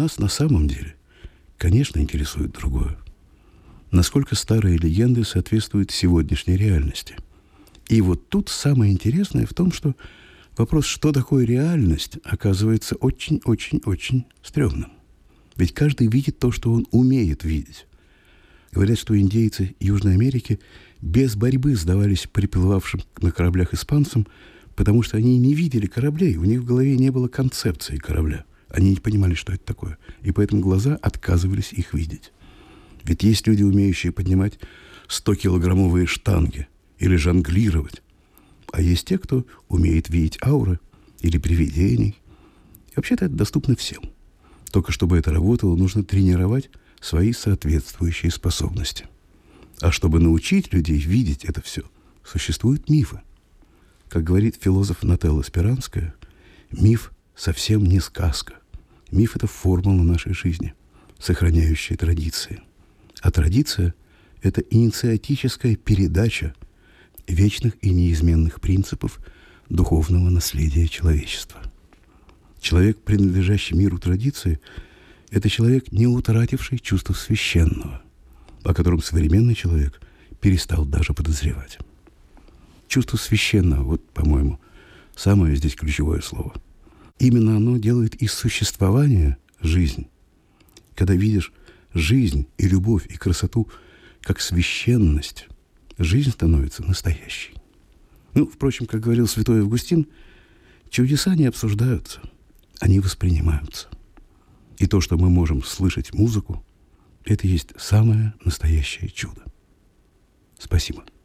нас на самом деле, конечно, интересует другое. Насколько старые легенды соответствуют сегодняшней реальности. И вот тут самое интересное в том, что вопрос, что такое реальность, оказывается очень-очень-очень стрёмным. Ведь каждый видит то, что он умеет видеть. Говорят, что индейцы Южной Америки без борьбы сдавались приплывавшим на кораблях испанцам, потому что они не видели кораблей, у них в голове не было концепции корабля. Они не понимали, что это такое, и поэтому глаза отказывались их видеть. Ведь есть люди, умеющие поднимать 100-килограммовые штанги или жонглировать, а есть те, кто умеет видеть ауры или привидений. И вообще-то это доступно всем. Только чтобы это работало, нужно тренировать свои соответствующие способности. А чтобы научить людей видеть это все, существуют мифы. Как говорит философ Нателла Спиранская, миф совсем не сказка. Миф – это формула нашей жизни, сохраняющая традиции. А традиция – это инициатическая передача вечных и неизменных принципов духовного наследия человечества. Человек, принадлежащий миру традиции, это человек, не утративший чувство священного, о котором современный человек перестал даже подозревать. Чувство священного, вот, по-моему, самое здесь ключевое слово. Именно оно делает из существования жизнь. Когда видишь жизнь и любовь и красоту как священность, жизнь становится настоящей. Впрочем, как говорил святой Августин, чудеса не обсуждаются, они воспринимаются. И то, что мы можем слышать музыку, это есть самое настоящее чудо. Спасибо.